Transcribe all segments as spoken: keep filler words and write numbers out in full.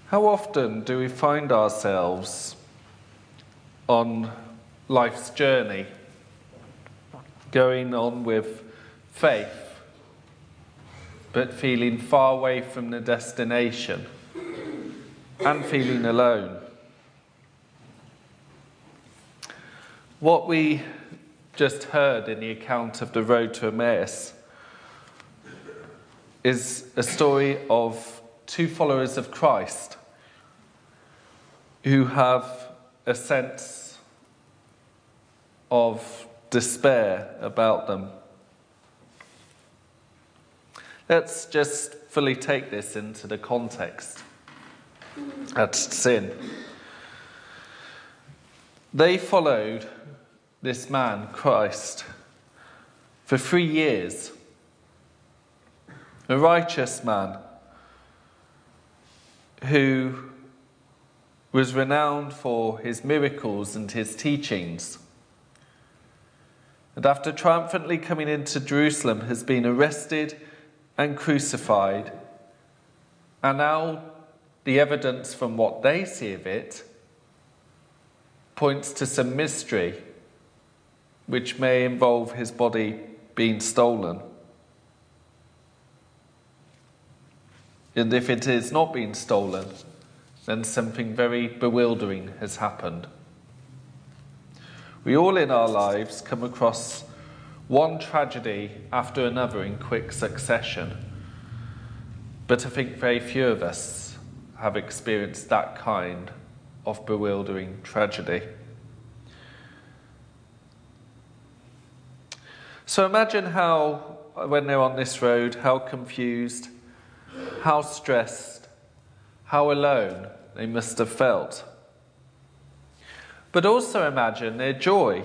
How often do we find ourselves on life's journey, going on with faith, but feeling far away from the destination and feeling alone? What we just heard in the account of the road to Emmaus is a story of two followers of Christ who have a sense of despair about them. Let's just fully take this into the context at sin. They followed this man, Christ, for three years. A righteous man who was renowned for his miracles and his teachings. And after triumphantly coming into Jerusalem, has been arrested and crucified. And now the evidence from what they see of it points to some mystery, which may involve his body being stolen. And if it is not being stolen, then something very bewildering has happened. We all in our lives come across one tragedy after another in quick succession, but I think very few of us have experienced that kind of bewildering tragedy. So imagine how, when they're on this road, how confused, how stressed, how alone they must have felt. But also imagine their joy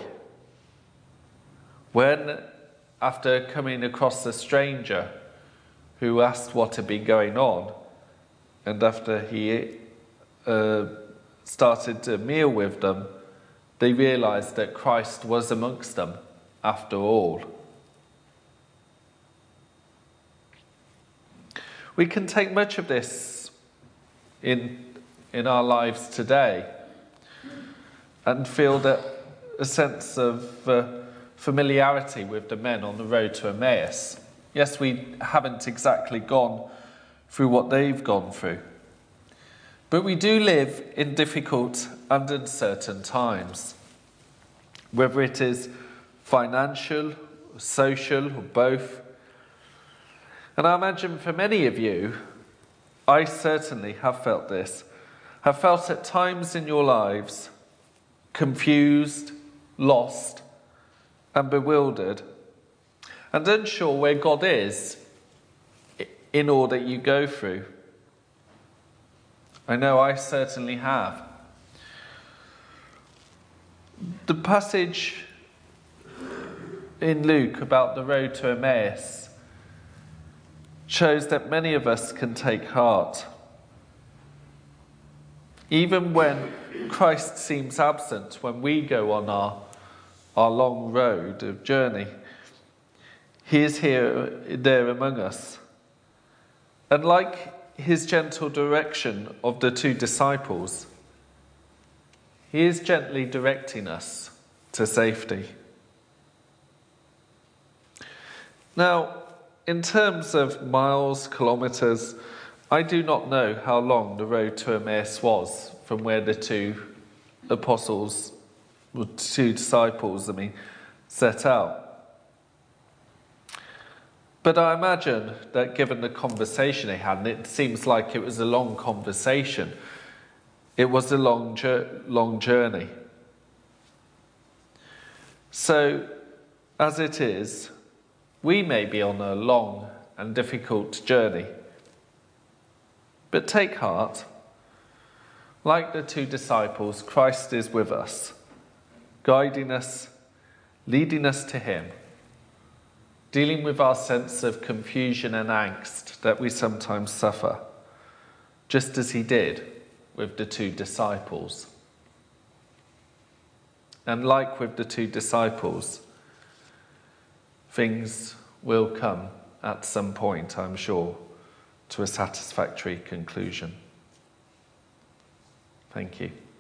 when, after coming across a stranger who asked what had been going on, and after he uh, started a meal with them, they realised that Christ was amongst them after all. We can take much of this in, in our lives today and feel that a sense of uh, familiarity with the men on the road to Emmaus. Yes, we haven't exactly gone through what they've gone through, but we do live in difficult and uncertain times, whether it is financial, social, or both. And I imagine for many of you, I certainly have felt this, have felt at times in your lives confused, lost, and bewildered, and unsure where God is in all that you go through. I know I certainly have. The passage in Luke about the road to Emmaus shows that many of us can take heart. Even when Christ seems absent, when we go on our, our long road of journey, he is here, there among us. And like his gentle direction of the two disciples, he is gently directing us to safety. Now, in terms of miles, kilometres, I do not know how long the road to Emmaus was from where the two apostles, or two disciples, I mean, set out. But I imagine that given the conversation they had, and it seems like it was a long conversation, it was a long, long journey. So, as it is, we may be on a long and difficult journey. But take heart. Like the two disciples, Christ is with us, guiding us, leading us to him, dealing with our sense of confusion and angst that we sometimes suffer, just as he did with the two disciples. And like with the two disciples, things will come at some point, I'm sure, to a satisfactory conclusion. Thank you.